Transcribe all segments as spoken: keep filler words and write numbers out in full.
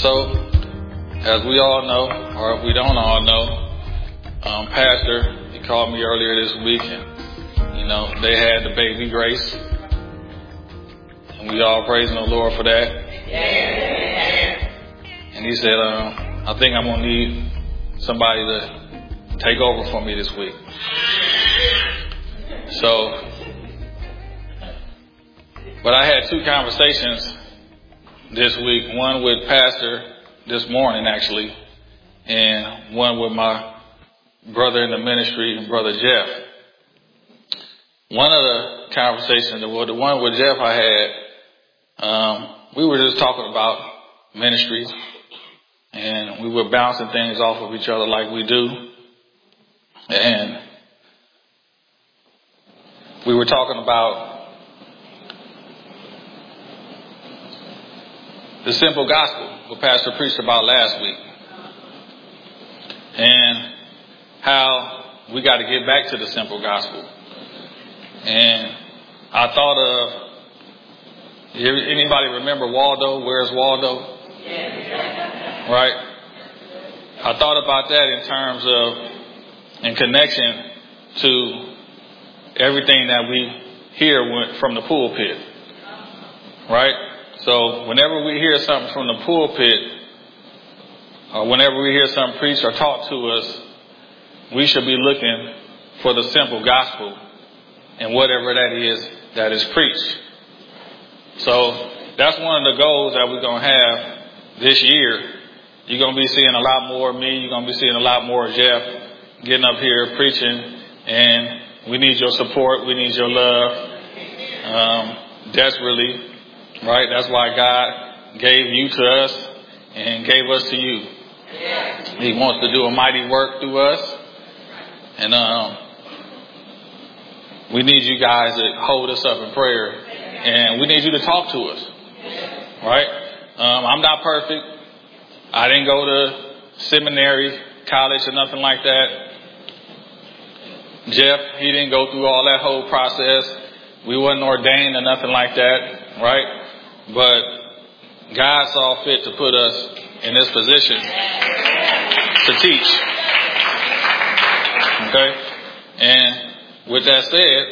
So, as we all know, or if we don't all know, um, Pastor, he called me earlier this week, and, you know, they had the baby Grace. And we all praising the Lord for that. Yeah. And he said, um, I think I'm going to need somebody to take over for me this week. So, but I had two conversations this week, one with Pastor this morning actually, and one with my brother in the ministry, Brother Jeff. One of the conversations, well, the one with Jeff I had, um, we were just talking about ministries, and we were bouncing things off of each other like we do. And we were talking about the simple gospel, what Pastor preached about last week, and how we got to get back to the simple gospel. And I thought of, anybody remember Waldo? Where's Waldo? Right? I thought about that in terms of, in connection to everything that we hear from the pulpit. Right? So whenever we hear something from the pulpit, or whenever we hear something preached or taught to us, we should be looking for the simple gospel and whatever that is that is preached. So that's one of the goals that we're going to have this year. You're going to be seeing a lot more of me. You're going to be seeing a lot more of Jeff getting up here preaching. And we need your support. We need your love. Um, desperately. Right? That's why God gave you to us and gave us to you. He wants to do a mighty work through us. And um, we need you guys to hold us up in prayer. And we need you to talk to us. Right? Um, I'm not perfect. I didn't go to seminary, college, or nothing like that. Jeff, he didn't go through all that whole process. We wasn't ordained or nothing like that. Right? But God saw fit to put us in this position to teach. Okay? And with that said,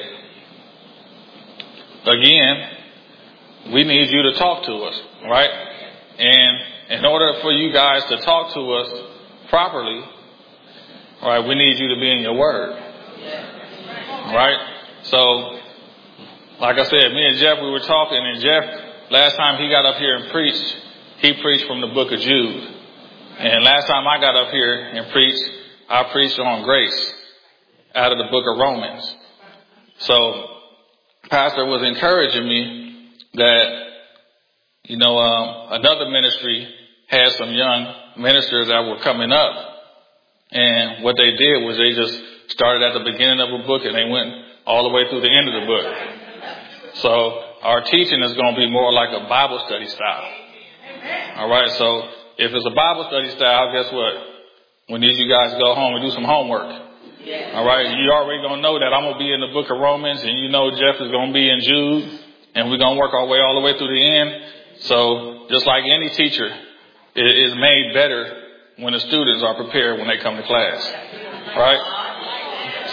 again, we need you to talk to us, right? And in order for you guys to talk to us properly, right, we need you to be in your word. Right? So, like I said, me and Jeff, we were talking, and Jeff, last time he got up here and preached, he preached from the book of Jude. And last time I got up here and preached, I preached on grace out of the book of Romans. So, Pastor was encouraging me that, you know, um, another ministry had some young ministers that were coming up. And what they did was they just started at the beginning of a book and they went all the way through the end of the book. So, our teaching is going to be more like a Bible study style. All right. So if it's a Bible study style, guess what? We need you guys to go home and do some homework. All right. You already going to know that I'm going to be in the book of Romans, and you know Jeff is going to be in Jude, and we're going to work our way all the way through the end. So just like any teacher, it is made better when the students are prepared when they come to class. All right.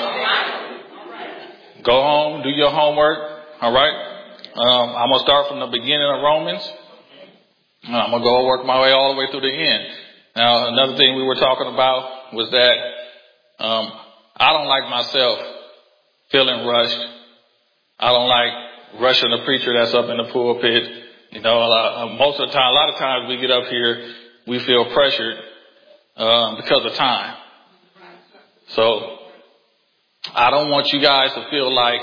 So go home, do your homework. All right. Um, I'm going to start from the beginning of Romans. I'm going to go work my way all the way through the end. Now, another thing we were talking about was that um, I don't like myself feeling rushed. I don't like rushing the preacher that's up in the pulpit. You know, uh, most of the time, a lot of times we get up here, we feel pressured um, because of time. So I don't want you guys to feel like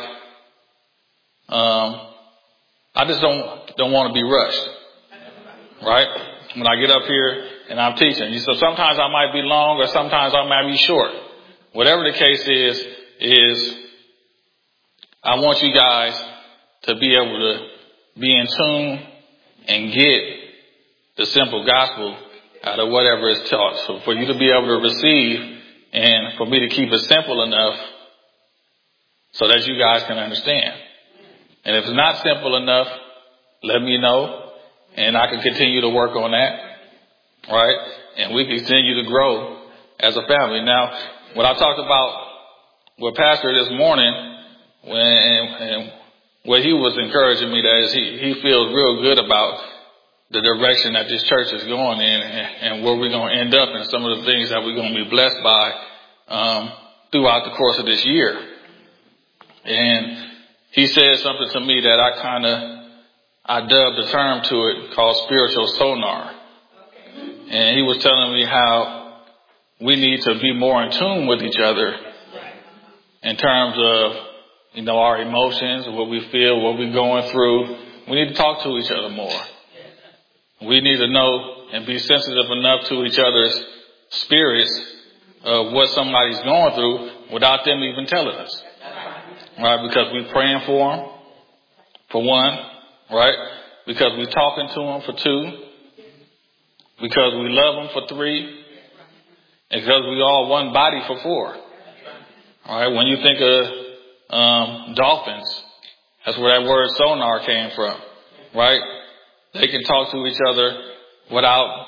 um, I just don't don't want to be rushed, right? When I get up here and I'm teaching, so sometimes I might be long or sometimes I might be short. Whatever the case is, is I want you guys to be able to be in tune and get the simple gospel out of whatever is taught. So for you to be able to receive and for me to keep it simple enough so that you guys can understand. And if it's not simple enough, let me know and I can continue to work on that. right? And we continue to grow as a family. Now, what I talked about with Pastor this morning, when and, and what he was encouraging me that is he, he feels real good about the direction that this church is going in and, and where we're going to end up and some of the things that we're going to be blessed by um, throughout the course of this year. And he said something to me that I kind of, I dubbed the term to it called spiritual sonar. And he was telling me how we need to be more in tune with each other in terms of, you know, our emotions, what we feel, what we're going through. We need to talk to each other more. We need to know and be sensitive enough to each other's spirits of what somebody's going through without them even telling us. Right? Because we're praying for them, for one. Right? Because we're talking to them, for two. Because we love them, for three. And because we all one body, for four. All right? When you think of um, dolphins, that's where that word sonar came from. Right? They can talk to each other without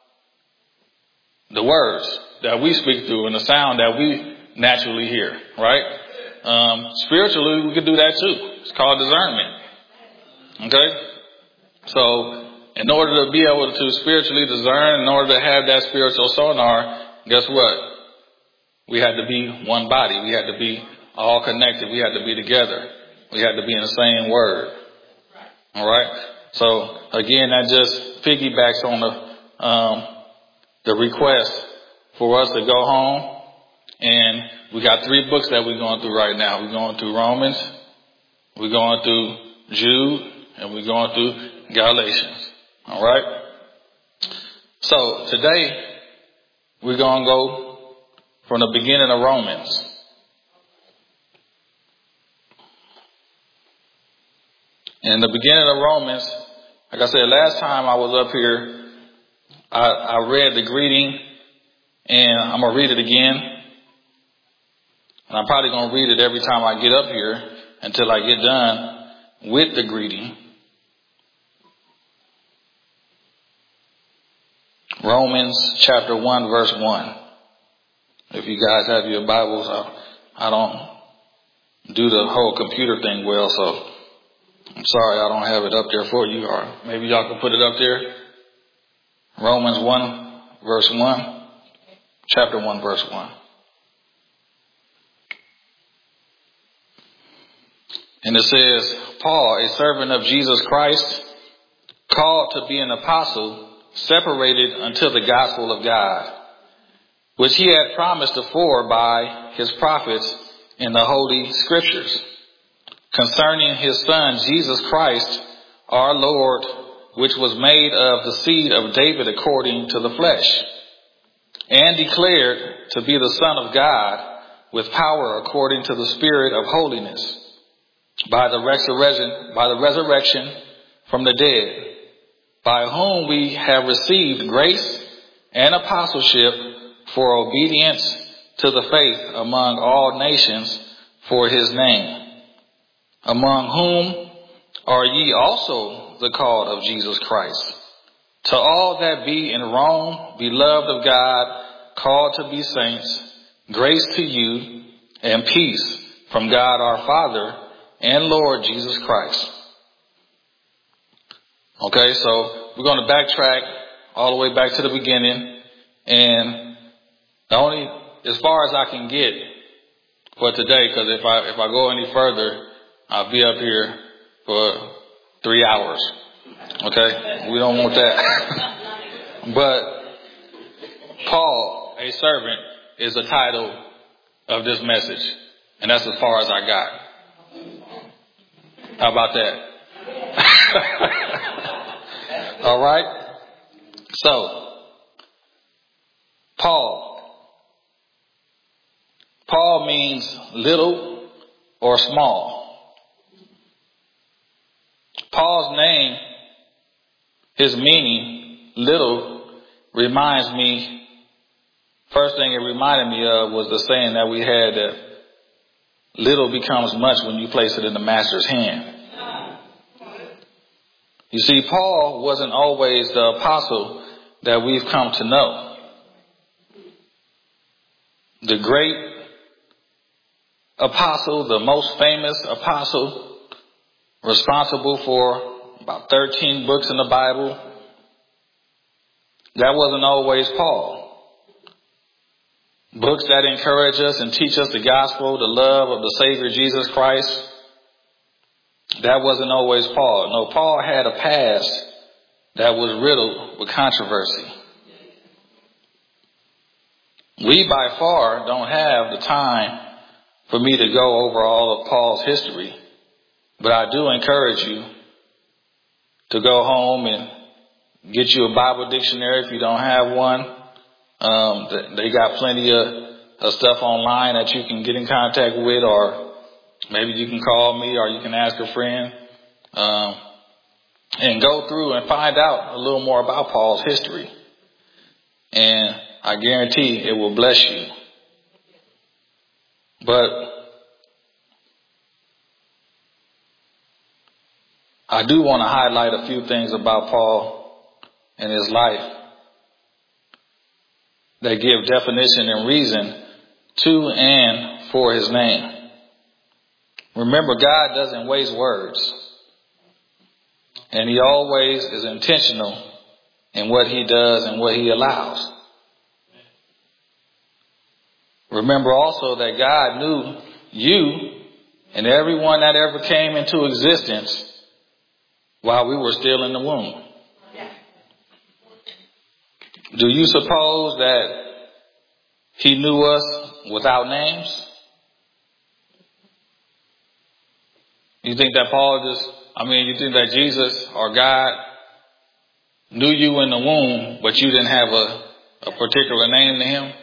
the words that we speak through and the sound that we naturally hear, right? Um, spiritually, we can do that too. It's called discernment. Okay? So, in order to be able to spiritually discern, in order to have that spiritual sonar, guess what? We had to be one body. We had to be all connected. We had to be together. We had to be in the same word. All right? So, again, that just piggybacks on the um, the request for us to go home. And we got three books that we're going through right now. We're going through Romans, we're going through Jude, and we're going through Galatians. All right? So, today, we're going to go from the beginning of Romans. In the beginning of Romans, like I said, last time I was up here, I, I read the greeting, and I'm going to read it again. And I'm probably going to read it every time I get up here until I get done with the greeting. Romans chapter one, verse one. If you guys have your Bibles, I, I don't do the whole computer thing well, so I'm sorry I don't have it up there for you, or maybe y'all can put it up there. Romans one, verse one. Chapter one, verse one. And it says, Paul, a servant of Jesus Christ, called to be an apostle, separated unto the gospel of God, which he had promised afore by his prophets in the holy scriptures, concerning his son Jesus Christ, our Lord, which was made of the seed of David according to the flesh, and declared to be the Son of God with power according to the Spirit of holiness, by the resurrection, by the resurrection from the dead, by whom we have received grace and apostleship for obedience to the faith among all nations for his name, among whom are ye also the called of Jesus Christ. To all that be in Rome, beloved of God, called to be saints, grace to you and peace from God our Father and Lord Jesus Christ. Okay, so we're going to backtrack all the way back to the beginning, and the only, as far as I can get for today, because if I if I go any further, I'll be up here for three hours. Okay, we don't want that. But Paul, a servant, is the title of this message, and that's as far as I got. How about that? All right. So, Paul. Paul means little or small. Paul's name, his meaning, little, reminds me, first thing it reminded me of was the saying that we had that little becomes much when you place it in the master's hand. You see, Paul wasn't always the apostle that we've come to know. The great apostle, the most famous apostle, responsible for about thirteen books in the Bible, that wasn't always Paul. Books that encourage us and teach us the gospel, the love of the Savior Jesus Christ, that wasn't always Paul. No, Paul had a past that was riddled with controversy. We by far don't have the time for me to go over all of Paul's history, but I do encourage you to go home and get you a Bible dictionary if you don't have one. Um, they got plenty of, of stuff online that you can get in contact with, or maybe you can call me, or you can ask a friend, um, and go through and find out a little more about Paul's history. And I guarantee it will bless you. But I do want to highlight a few things about Paul and his life that give definition and reason to and for his name. Remember, God doesn't waste words. And he always is intentional in what he does and what he allows. Remember also that God knew you and everyone that ever came into existence while we were still in the womb. Do you suppose that he knew us without names? You think that Paul just, I mean, you think that Jesus or God knew you in the womb, but you didn't have a, a particular name to him?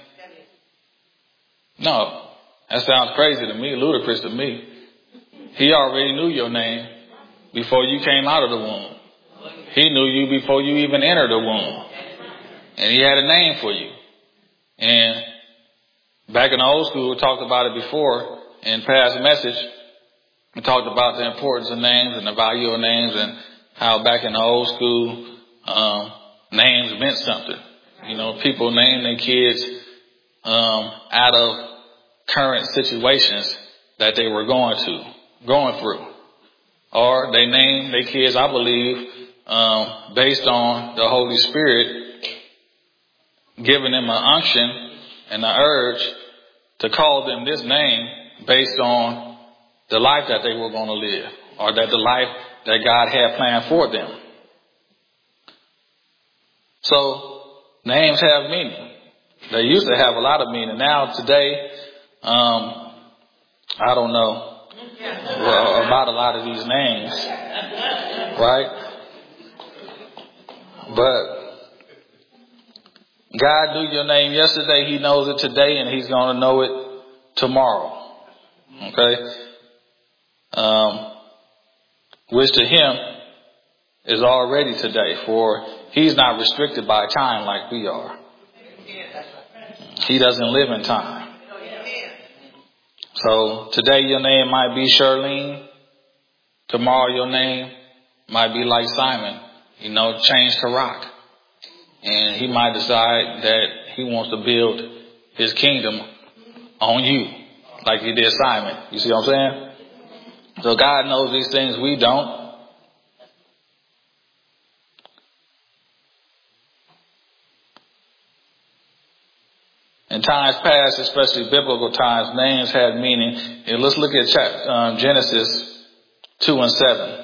No, that sounds crazy to me, ludicrous to me. He already knew your name before you came out of the womb. He knew you before you even entered the womb. And he had a name for you. And back in the old school, we talked about it before in past message. We talked about the importance of names and the value of names, and how back in the old school, um, names meant something. You know, people named their kids um, out of current situations that they were going to, going through. Or they named their kids, I believe, um, based on the Holy Spirit giving them an unction and an urge to call them this name based on the life that they were going to live, or that the life that God had planned for them. So names have meaning. They used to have a lot of meaning. Now today, um, I don't know well, about a lot of these names, right? But God knew your name yesterday. He knows it today, and he's going to know it tomorrow. Okay? Um, which to him is already today, for he's not restricted by time like we are. He doesn't live in time. So today your name might be Charlene. Tomorrow your name might be like Simon, you know, changed to Rock. And he might decide that he wants to build his kingdom on you, like he did Simon. You see what I'm saying? So God knows these things, we don't. In times past, especially biblical times, names had meaning. And let's look at chapter, um, Genesis two and seven.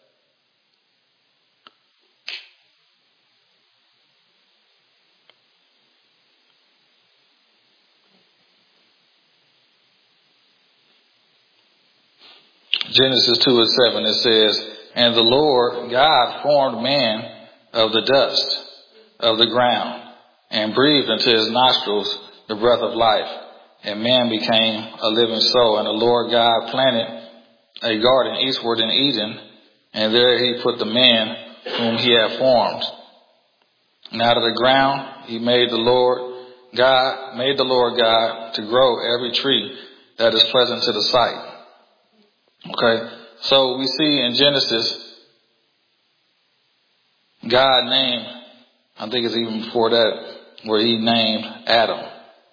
Genesis two and seven, it says, "And the Lord God formed man of the dust of the ground, and breathed into his nostrils the breath of life, and man became a living soul. And the Lord God planted a garden eastward in Eden, and there he put the man whom he had formed. And out of the ground he made the Lord God, made the Lord God to grow every tree that is pleasant to the sight." Okay, so we see in Genesis, God named I think it's even before that, where he named Adam.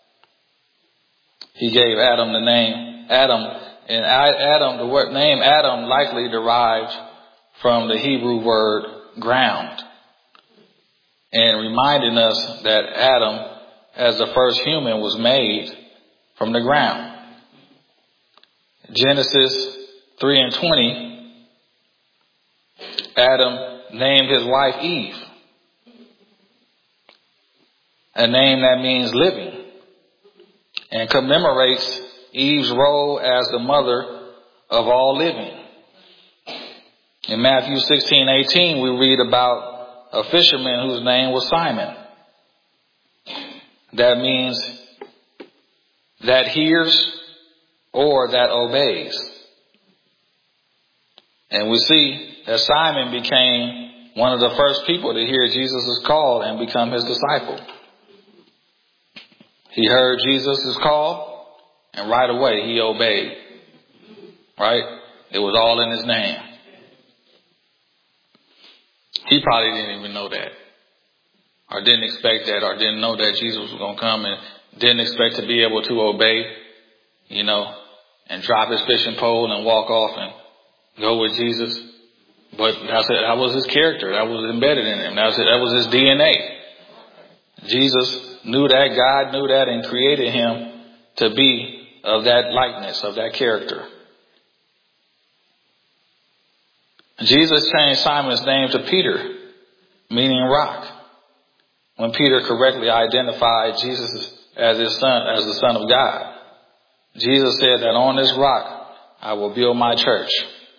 He gave Adam the name Adam. And Adam, the word name Adam likely derived from the Hebrew word ground. And reminding us that Adam, as the first human, was made from the ground. Genesis three and twenty, Adam named his wife Eve, a name that means living, and commemorates Eve's role as the mother of all living. In Matthew sixteen eighteen, we read about a fisherman whose name was Simon. That means that hears or that obeys. And we see that Simon became one of the first people to hear Jesus' call and become his disciple. He heard Jesus' call and right away he obeyed. Right? It was all in his name. He probably didn't even know that, or didn't expect that, or didn't know that Jesus was going to come, and didn't expect to be able to obey, you know, and drop his fishing pole and walk off and go with Jesus. But that's it. That was his character. That was embedded in him. That was, it. That was his D N A. Jesus knew that. God knew that and created him to be of that likeness, of that character. Jesus changed Simon's name to Peter, meaning rock, when Peter correctly identified Jesus as his son, as the Son of God. Jesus said that on this rock I will build my church.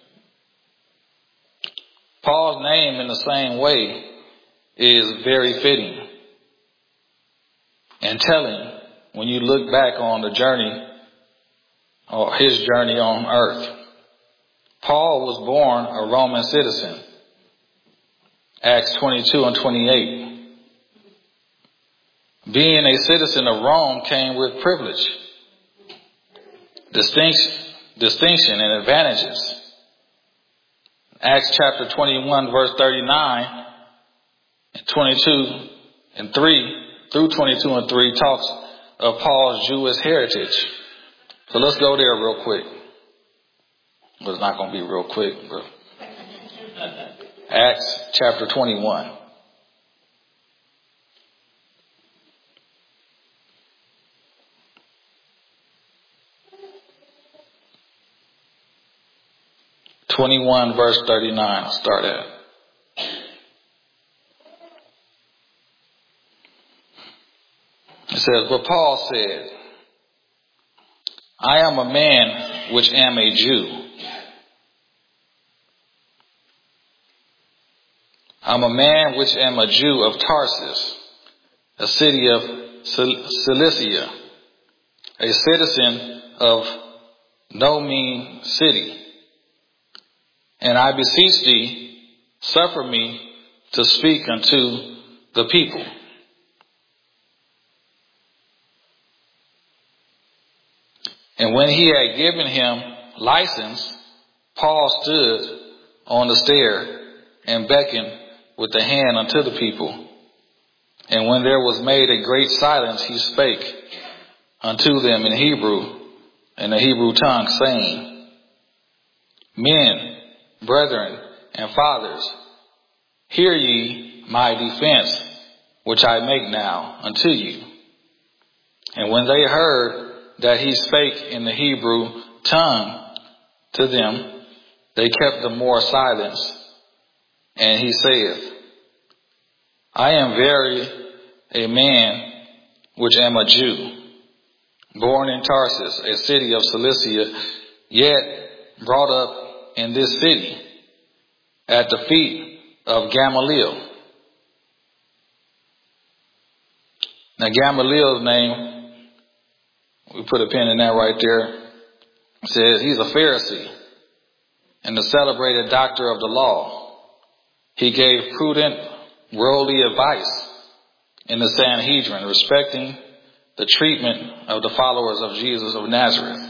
Paul's name in the same way is very fitting and telling when you look back on the journey, or his journey on earth. Paul was born a Roman citizen. Acts twenty-two and twenty-eight. Being a citizen of Rome came with privilege, distinction, distinction and advantages. Acts chapter twenty-one verse thirty-nine and twenty-two and three through twenty-two and three talks of Paul's Jewish heritage. So let's go there real quick. But it's not going to be real quick, bro. Acts chapter twenty-one. twenty-one verse thirty-nine. I'll start at. It says, but Paul said, I am a man which am a Jew. I'm a man which am a Jew of Tarsus, a city of Cilicia, a citizen of no mean city. And I beseech thee, suffer me to speak unto the people. And when he had given him license, Paul stood on the stair and beckoned with the hand unto the people. And when there was made a great silence, he spake unto them in Hebrew, in the Hebrew tongue, saying, Men, brethren, and fathers, hear ye my defense, which I make now unto you. And when they heard that he spake in the Hebrew tongue to them, they kept the more silence. And he saith, I am very a man which am a Jew, born in Tarsus, a city of Cilicia, yet brought up in this city at the feet of Gamaliel. Now Gamaliel's name, we put a pin in that right there, says he's a Pharisee and the celebrated doctor of the law. He gave prudent, worldly advice in the Sanhedrin respecting the treatment of the followers of Jesus of Nazareth.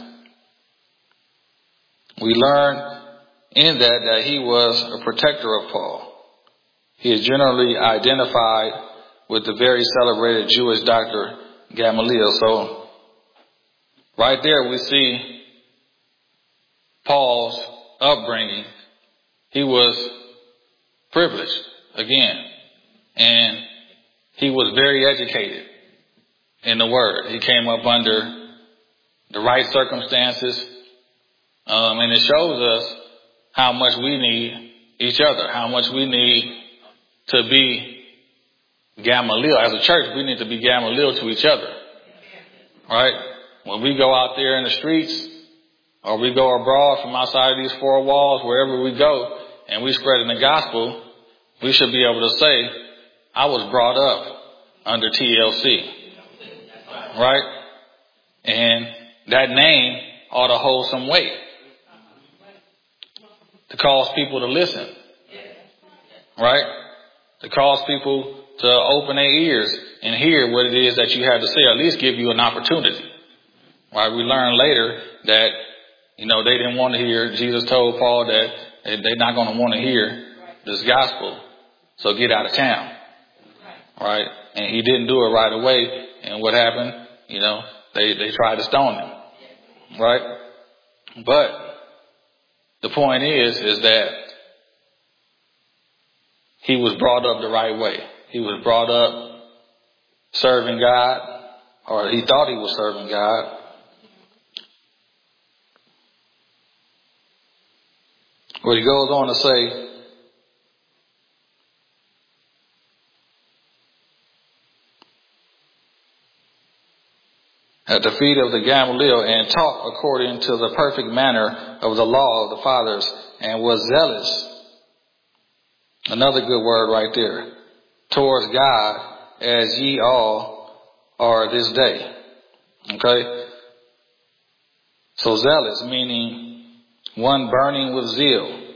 We learn in that that he was a protector of Paul. He is generally identified with the very celebrated Jewish doctor Gamaliel. So right there we see Paul's upbringing. He was privileged again, and he was very educated in the word. He came up under the right circumstances, um, and it shows us how much we need each other, how much we need to be Gamaliel. As a church, we need to be Gamaliel to each other, right? When we go out there in the streets, or we go abroad from outside of these four walls, wherever we go, and we spread in the gospel, we should be able to say, I was brought up under T L C, right? And that name ought to hold some weight to cause people to listen, right? To cause people to open their ears and hear what it is that you have to say, or at least give you an opportunity, right? We learn later that, you know, they didn't want to hear. Jesus told Paul that they're not going to want to hear this gospel, so get out of town, right? And he didn't do it right away. And what happened? You know, they, they tried to stone him, right? But the point is, is that he was brought up the right way. He was brought up serving God, or he thought he was serving God. But he goes on to say, at the feet of the Gamaliel, and taught according to the perfect manner of the law of the fathers, and was zealous. Another good word right there. Towards God, as ye all are this day. Okay? So zealous, meaning one burning with zeal.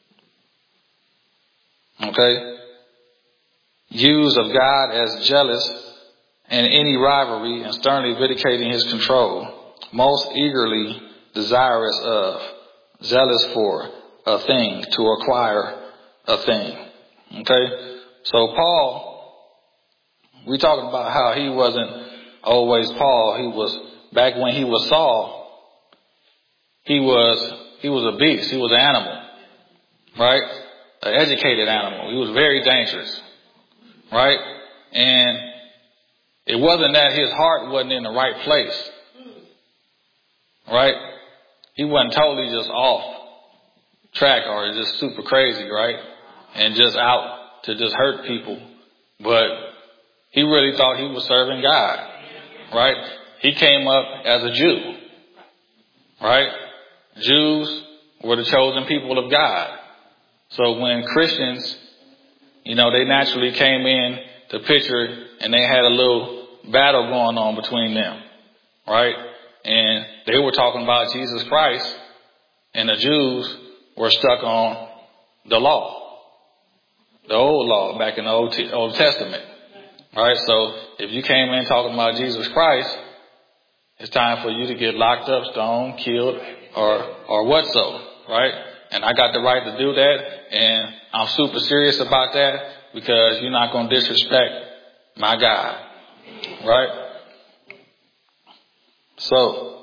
Okay? Used of God as jealous and any rivalry, and sternly vindicating his control, most eagerly desirous of, zealous for a thing, to acquire a thing. Okay? So Paul, we talking about how he wasn't always Paul. He was, back when he was Saul, he was, he was a beast. He was an animal, right? An educated animal. He was very dangerous, right? And it wasn't that his heart wasn't in the right place, right? He wasn't totally just off track or just super crazy, right? And just out to just hurt people. But he really thought he was serving God, right? He came up as a Jew, right? Jews were the chosen people of God. So when Christians, you know, they naturally came in to picture, and they had a little battle going on between them, right? And they were talking about Jesus Christ, and the Jews were stuck on the law, the old law back in the Old, T- Old Testament, right? So if you came in talking about Jesus Christ, it's time for you to get locked up, stoned, killed, or or what so, right? And I got the right to do that, and I'm super serious about that, because you're not going to disrespect my God. Right? So,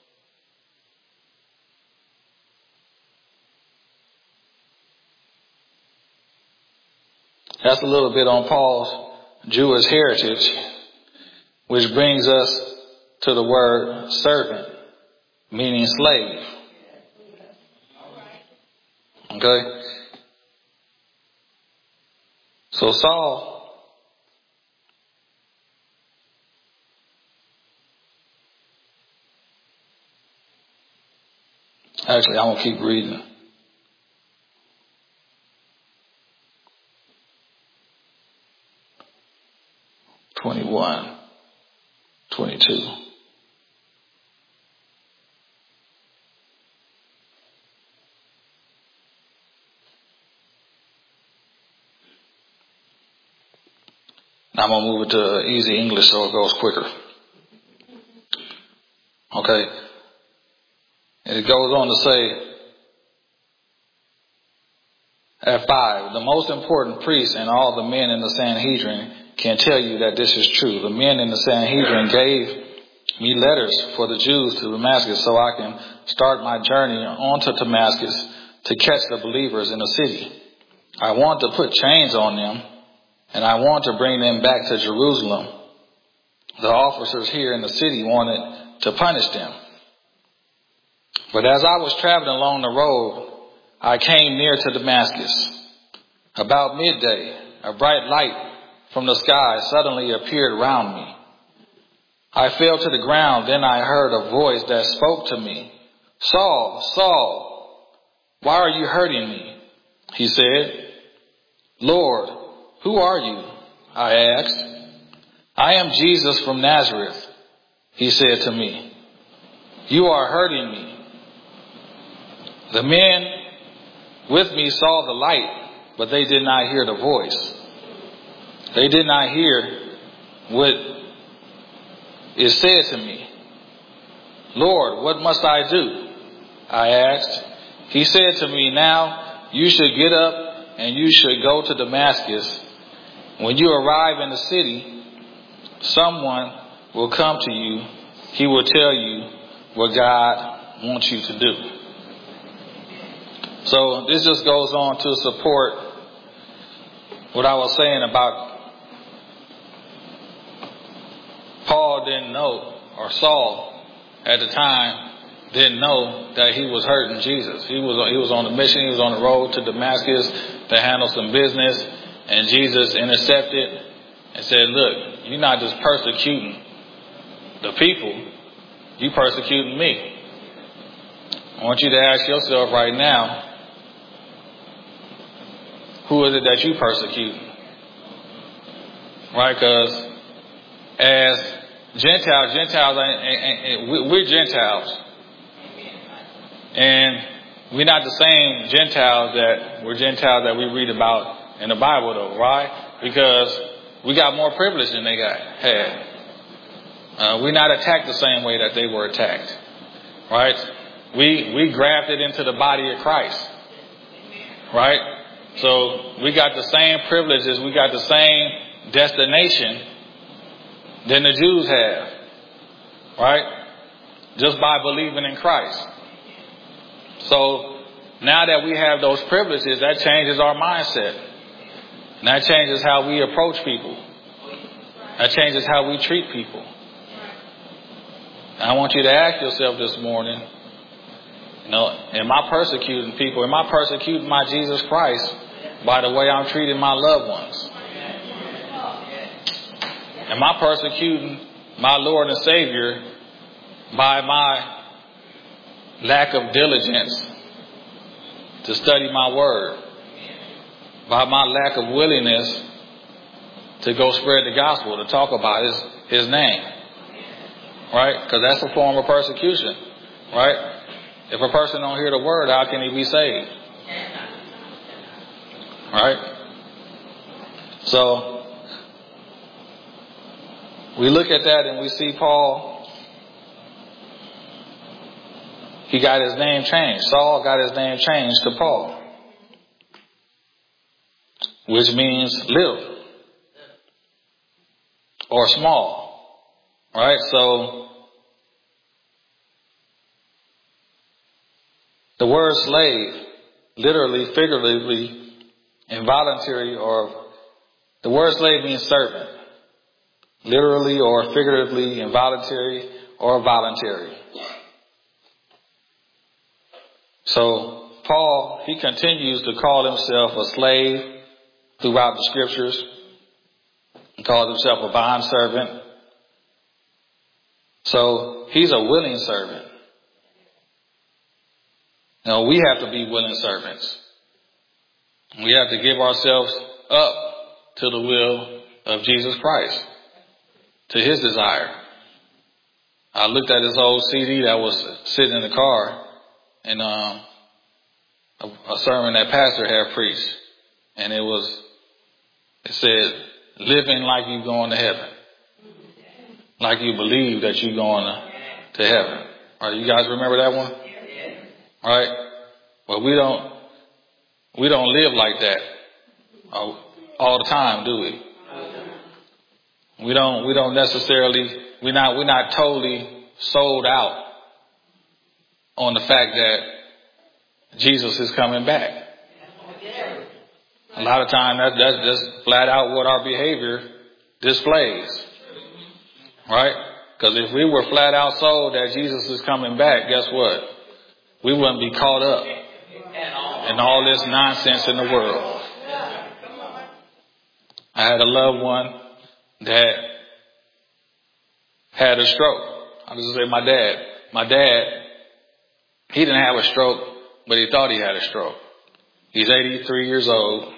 that's a little bit on Paul's Jewish heritage, which brings us to the word servant, meaning slave. Okay? So Saul, actually, I'm going to keep reading. twenty-one, twenty-two. Now I'm going to move it to easy English so it goes quicker. Okay. And it goes on to say, at five, the most important priest and all the men in the Sanhedrin can tell you that this is true. The men in the Sanhedrin gave me letters for the Jews to Damascus so I can start my journey on to Damascus to catch the believers in the city. I want to put chains on them, and I want to bring them back to Jerusalem. The officers here in the city wanted to punish them. But as I was traveling along the road, I came near to Damascus. About midday, a bright light from the sky suddenly appeared around me. I fell to the ground. Then I heard a voice that spoke to me. Saul, Saul, why are you hurting me? He said. Lord, who are you? I asked. I am Jesus from Nazareth, he said to me. You are hurting me. The men with me saw the light, but they did not hear the voice. They did not hear what it said to me. Lord, what must I do? I asked. He said to me, now you should get up and you should go to Damascus. When you arrive in the city, someone will come to you. He will tell you what God wants you to do. So this just goes on to support what I was saying about Paul didn't know, or Saul at the time didn't know that he was hurting Jesus. He was he was on a mission. He was on the road to Damascus to handle some business, and Jesus intercepted and said, look, you're not just persecuting the people, you persecuting me. I want you to ask yourself right now, who is it that you persecuting? Right? Because as Gentiles, Gentiles, we're Gentiles. And we're not the same Gentiles that we're Gentiles that we read about in the Bible, though, right? Because we got more privilege than they got had. Uh, we're not attacked the same way that they were attacked, right? We we grafted into the body of Christ, right? So we got the same privileges, we got the same destination than the Jews have, right? Just by believing in Christ. So now that we have those privileges, that changes our mindset. And that changes how we approach people. That changes how we treat people. And I want you to ask yourself this morning, you know, am I persecuting people? Am I persecuting my Jesus Christ by the way I'm treating my loved ones? Am I persecuting my Lord and Savior by my lack of diligence to study my word? By my lack of willingness to go spread the gospel, to talk about his, his name? Right? Because that's a form of persecution. Right? If a person don't hear the word, how can he be saved? Right? So we look at that and we see Paul, he got his name changed. Saul got his name changed to Paul, which means little or small. Right? So the word slave, literally, figuratively, involuntary, or the word slave means servant. Literally or figuratively, involuntary or voluntary. So Paul, he continues to call himself a slave throughout the scriptures. He calls himself a bondservant. So he's a willing servant. Now we have to be willing servants. We have to give ourselves up to the will of Jesus Christ, to his desire. I looked at this old C D that was sitting in the car, and um, a, a sermon that pastor had preached, and it was, it said, living like you going to heaven, like you believe that you're going to, to heaven. All right, you guys remember that one? All right. Well, we don't we don't live like that all, all the time, do we? We don't, we don't necessarily, we're not, we're not totally sold out on the fact that Jesus is coming back. A lot of time that, that's just flat out what our behavior displays. Right? Because if we were flat out sold that Jesus is coming back, guess what? We wouldn't be caught up in all this nonsense in the world. I had a loved one that had a stroke. I'll just say my dad. My dad, he didn't have a stroke, but he thought he had a stroke. He's eighty-three years old.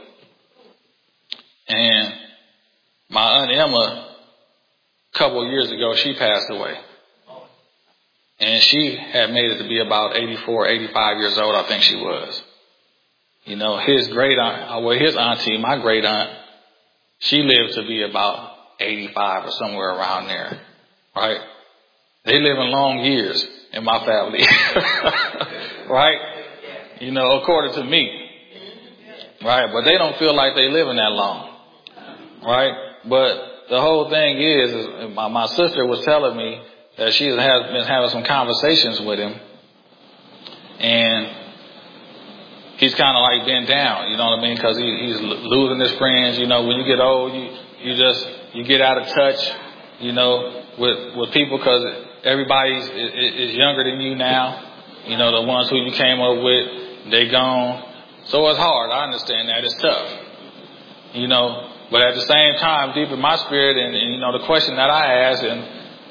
And my Aunt Emma, a couple of years ago, she passed away. And she had made it to be about eighty-four, eighty-five years old, I think she was. You know, his great aunt, well, his auntie, my great aunt, she lived to be about eighty-five or somewhere around there. Right? They live in long years in my family. Right? You know, according to me. Right? But they don't feel like they living that long. Right? But the whole thing is, is my, my sister was telling me that she has been having some conversations with him. And he's kind of like been down, you know what I mean? Because he, he's losing his friends. You know, when you get old, you, you just, you get out of touch, you know, with, with people because everybody is, is younger than you now. You know, the ones who you came up with, they gone. So it's hard. I understand that. It's tough. You know, but at the same time, deep in my spirit, and, and you know, the question that I ask and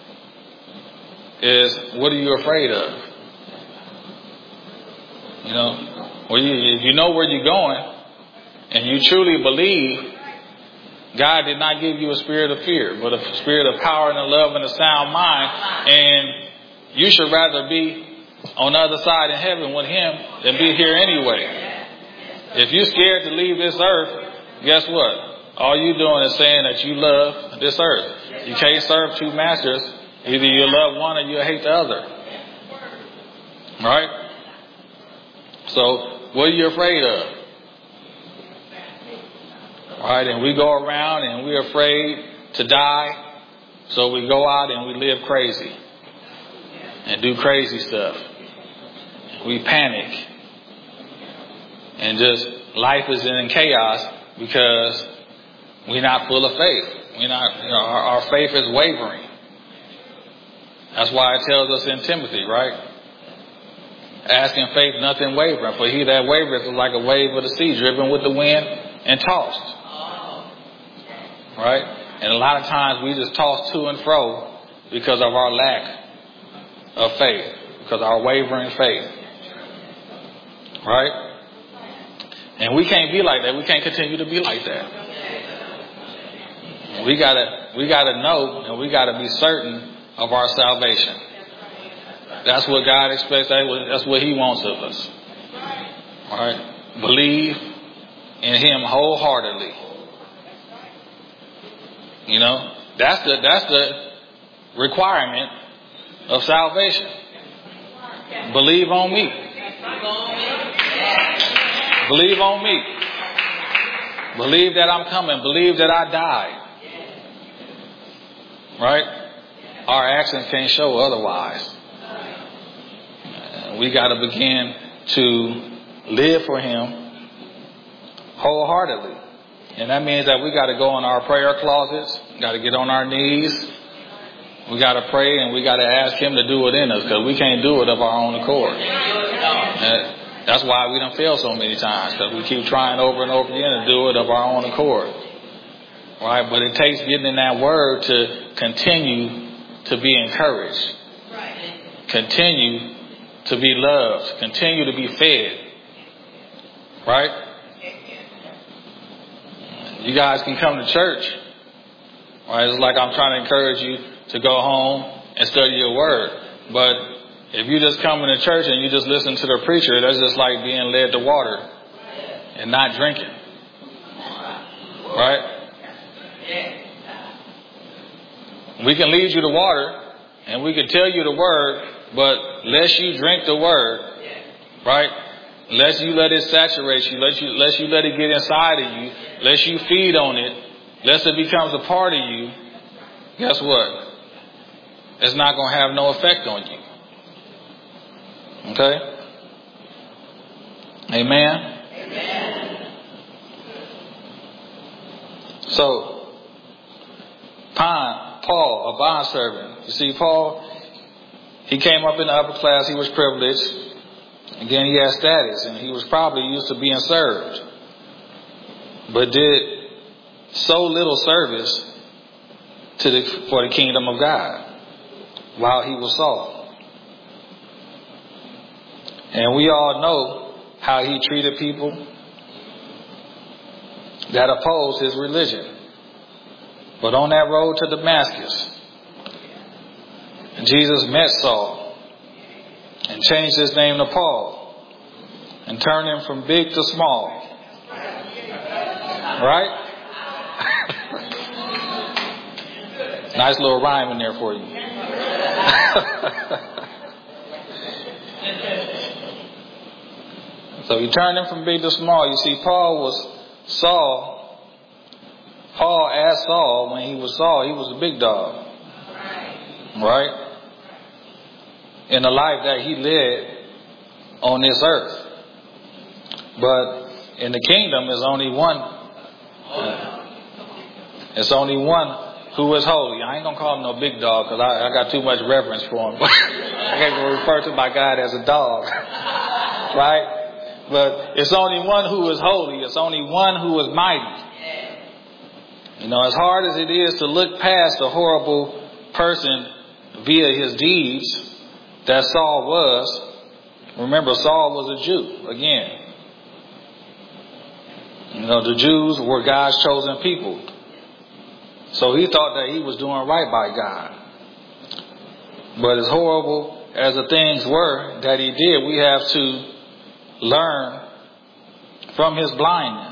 is, what are you afraid of? You know, well, you, if you know where you're going and you truly believe God did not give you a spirit of fear, but a spirit of power and a love and a sound mind. And you should rather be on the other side in heaven with him than be here anyway. If you're scared to leave this earth, guess what? All you're doing is saying that you love this earth. You can't serve two masters. Either you love one or you hate the other. Right? So, what are you afraid of? Right? And we go around and we're afraid to die. So we go out and we live crazy. And do crazy stuff. We panic. And just life is in chaos because we're not full of faith. We're not, you know, our, our faith is wavering. That's why it tells us in Timothy, right? Ask in faith, nothing wavering. For he that wavereth is like a wave of the sea, driven with the wind and tossed. Right? And a lot of times we just toss to and fro because of our lack of faith, because of our wavering faith. Right? And we can't be like that. We can't continue to be like that. We gotta, we gotta know and we gotta be certain of our salvation. That's what God expects. That's what he wants of us. All right? Believe in him wholeheartedly. You know, that's the, that's the requirement of salvation. Believe on me. Believe on me. Believe that I'm coming. Believe that I died. Right? Our actions can't show otherwise. We got to begin to live for him wholeheartedly. And that means that we got to go in our prayer closets. Got to get on our knees. We got to pray and we got to ask him to do it in us because we can't do it of our own accord. And that's why we don't fail so many times, because we keep trying over and over again to do it of our own accord. Right? But it takes getting in that word to continue to be encouraged. Continue to be loved. Continue to be fed. Right? You guys can come to church. Right? It's like I'm trying to encourage you to go home and study your word. But if you just come into church and you just listen to the preacher, that's just like being led to water and not drinking. Right? We can lead you to water and we can tell you the word, but lest you drink the word, right? Lest you let it saturate you, lest you, lest you let it get inside of you, lest you feed on it, lest it becomes a part of you, guess what? It's not going to have no effect on you. Okay? Amen? Amen. So, Paul, a bondservant. You see, Paul, he came up in the upper class. He was privileged. Again, he had status, and he was probably used to being served, but did so little service to the, for the kingdom of God while he was Saul. And we all know how he treated people that opposed his religion. But on that road to Damascus, Jesus met Saul and changed his name to Paul and turned him from big to small. Right? Nice little rhyme in there for you. So he turned him from big to small. You see, Paul was Saul. Paul, as Saul, when he was Saul, he was a big dog. Right? In the life that he led on this earth. But in the kingdom, there's only one. It's only one who is holy. I ain't going to call him no big dog because I, I got too much reverence for him. I can't refer to my God as a dog. Right? But it's only one who is holy. It's only one who is mighty. You know, as hard as it is to look past the horrible person via his deeds that Saul was, remember Saul was a Jew again. You know, the Jews were God's chosen people. So he thought that he was doing right by God. But as horrible as the things were that he did, we have to learn from his blindness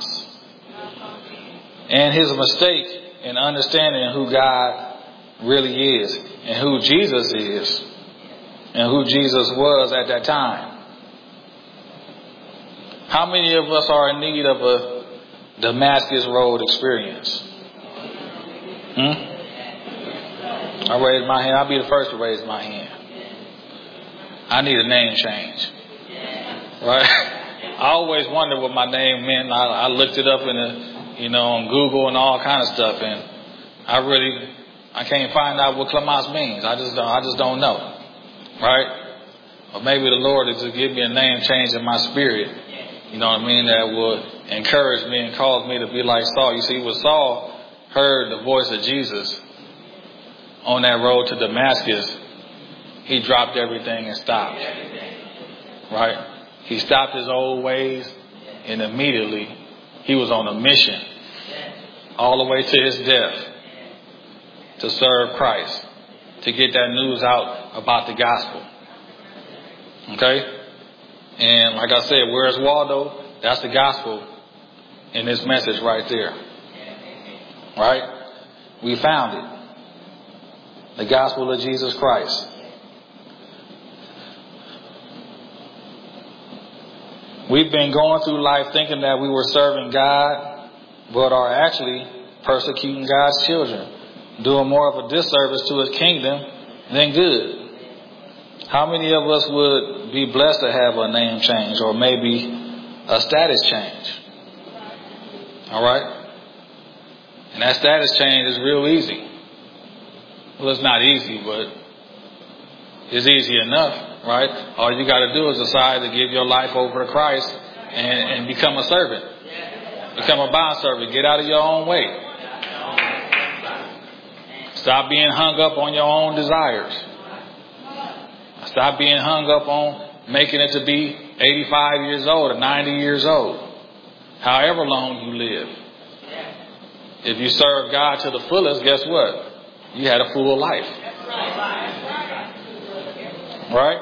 and his mistake in understanding who God really is and who Jesus is and who Jesus was at that time. How many of us are in need of a Damascus Road experience? Hmm? I raise my hand. I'll be the first to raise my hand. I need a name change. Right? I always wondered what my name meant. I, I looked it up in a, you know, on Google and all kind of stuff, and I really, I can't find out what Clemence means. I just don't, I just don't know. Right? Or maybe the Lord is to give me a name change in my spirit. You know what I mean? That would encourage me and cause me to be like Saul. You see, when Saul heard the voice of Jesus on that road to Damascus, he dropped everything and stopped. Right? He stopped his old ways, and immediately he was on a mission all the way to his death to serve Christ, to get that news out about the gospel. Okay? And like I said, where's Waldo? That's the gospel in this message right there. Right? We found it. The gospel of Jesus Christ. We've been going through life thinking that we were serving God, but are actually persecuting God's children, doing more of a disservice to his kingdom than good. How many of us would be blessed to have a name change or maybe a status change? All right? And that status change is real easy. Well, it's not easy, but it's easy enough, right? All you got to do is decide to give your life over to Christ and, and become a servant. Become a bondservant. Get out of your own way. Stop being hung up on your own desires. Stop being hung up on making it to be eighty-five years old or ninety years old. However long you live. If you serve God to the fullest, guess what? You had a full life. Right?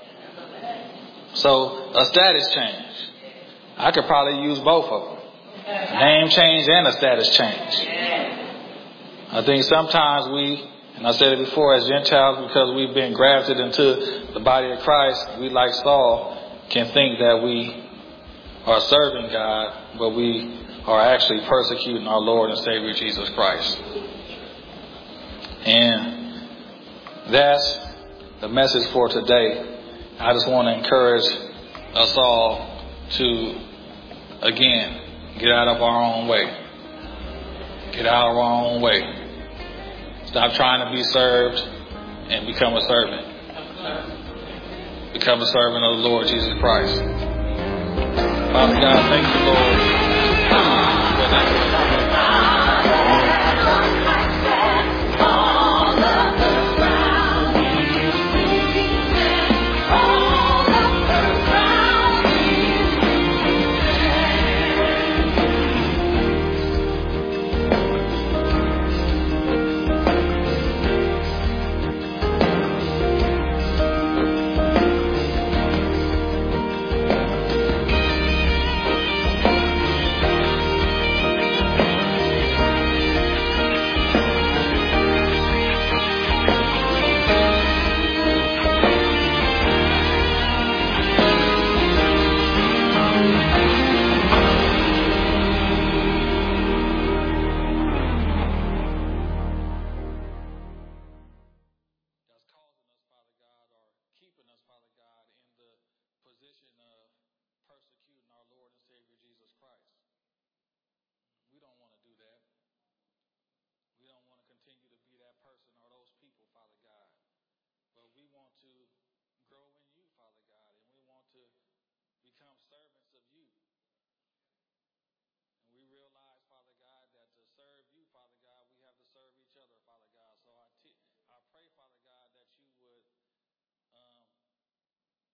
So, a status change. I could probably use both of them. A name change and a status change. I think sometimes we, and I said it before, as Gentiles, because we've been grafted into the body of Christ, we, like Saul, can think that we are serving God, but we are actually persecuting our Lord and Savior Jesus Christ. And that's the message for today. I just want to encourage us all to, again, get out of our own way. Get out of our own way. Stop trying to be served and become a servant. Become a servant of the Lord Jesus Christ. Father God, thank you, Lord, for that.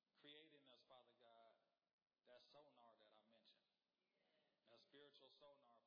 Spiritual sonar.